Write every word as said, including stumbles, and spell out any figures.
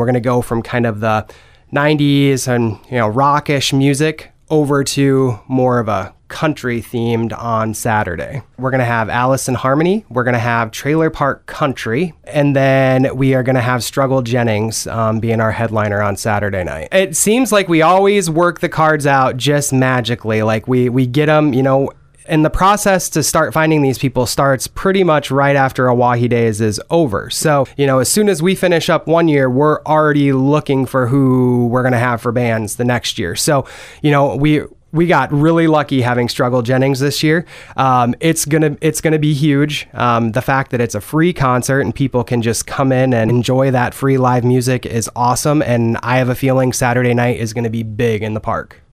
We're going to go from kind of the nineties and, you know, rockish music over to more of a country themed on Saturday. We're going to have Alice in Harmony. We're going to have Trailer Park Country. And then we are going to have Struggle Jennings um, being our headliner on Saturday night. It seems like we always work the cards out just magically. Like we, we get them, you know, and the process to start finding these people starts pretty much right after Oahe Days is over. So, you know, as soon as we finish up one year, we're already looking for who we're going to have for bands the next year. So, you know, we... We got really lucky having Struggle Jennings this year. Um, it's gonna it's gonna be huge. Um, the fact that it's a free concert and people can just come in and enjoy that free live music is awesome. And I have a feeling Saturday night is gonna be big in the park.